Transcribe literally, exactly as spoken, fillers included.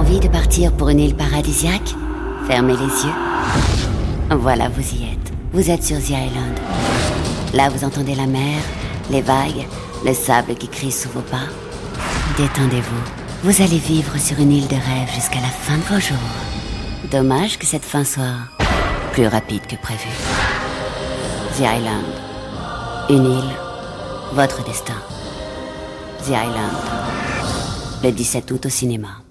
Envie de partir pour une île paradisiaque? Fermez les yeux. Voilà, vous y êtes. Vous êtes sur The Island. Là, vous entendez la mer, les vagues, le sable qui crie sous vos pas. Détendez-vous. Vous allez vivre sur une île de rêve jusqu'à la fin de vos jours. Dommage que cette fin soit plus rapide que prévu. The Island. Une île, votre destin. The Island. Le dix-sept août au cinéma.